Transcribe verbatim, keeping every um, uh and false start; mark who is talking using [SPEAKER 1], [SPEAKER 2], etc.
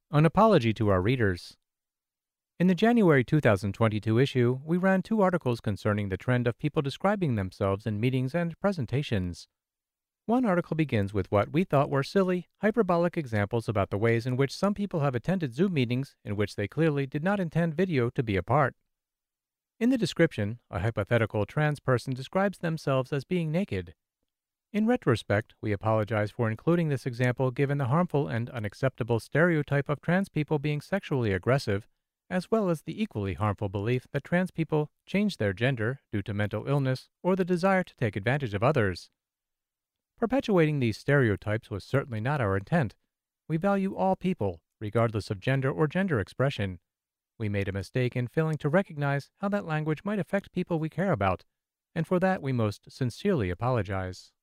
[SPEAKER 1] An apology to our readers. In the January two thousand twenty-two issue, we ran two articles concerning the trend of people describing themselves in meetings and presentations. One article begins with what we thought were silly, hyperbolic examples about the ways in which some people have attended Zoom meetings in which they clearly did not intend video to be a part. In the description, a hypothetical trans person describes themselves as being naked. In retrospect, we apologize for including this example given the harmful and unacceptable stereotype of trans people being sexually aggressive, as well as the equally harmful belief that trans people change their gender due to mental illness or the desire to take advantage of others. Perpetuating these stereotypes was certainly not our intent. We value all people, regardless of gender or gender expression. We made a mistake in failing to recognize how that language might affect people we care about, and for that we most sincerely apologize.